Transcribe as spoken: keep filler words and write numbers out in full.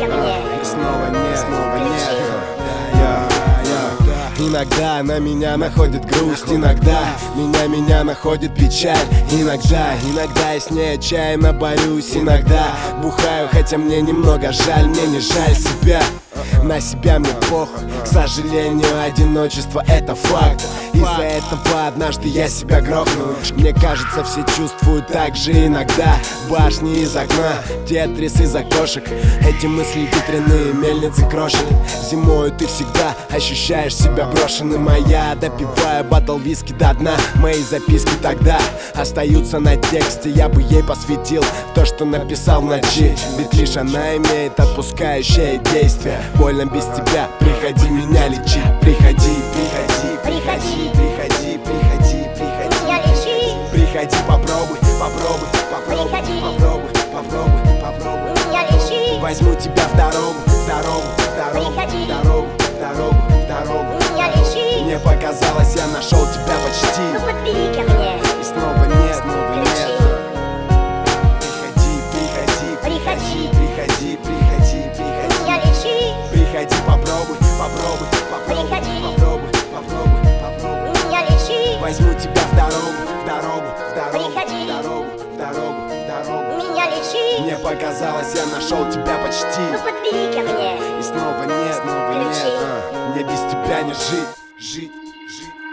мне. И снова нет, снова нет. Я, я. Иногда на меня находит грусть, иногда меня, меня находит печаль. Иногда, иногда я с ней отчаянно борюсь. Иногда бухаю, хотя мне немного жаль. Мне не жаль себя, на себя мне похуй. К сожалению, одиночество — это факт. Из-за этого однажды я себя грохну. Мне кажется, все чувствуют так же иногда. Башни из окна, тетрис из окошек. Эти мысли ветряные мельницы крошек. Зимою ты всегда ощущаешь себя брошенным, а я допиваю баттл виски до дна. Мои записки тогда остаются на тексте. Я бы ей посвятил то, что написал в ночи. Ведь лишь она имеет отпускающее действие. Больно без тебя, приходи меня лечить. Приходи, приходи, приходи, приходи, приходи, приходи. Меня лечи. Приходи, попробуй, попробуй, попробуй, Приходи. попробуй, попробуй, попробуй. Меня лечи. Возьму тебя в дорогу, в дорогу, в дорогу, Приходи. в дорогу, в дорогу, в дорогу. Меня лечи. Мне показалось, я нашел тебя Ну почти. подбери ко мне. И снова нет, снова нет. Приходи, приходи, Приходи. приходи, приходи, приходи. Меня лечи. Приходи, попробуй, попробуй, попробуй, Приходи. попробуй, попробуй, попробуй. Меня лечи. Возьму тебя в дорогу, в дорогу, в дорогу, Приходи. в дорогу, в дорогу, в дорогу. Меня лечи. Мне показалось, я нашел тебя почти. Ну подбери ко мне. И снова нет, снова нет. Ключи. а. Мне без тебя не жить, жить, жить.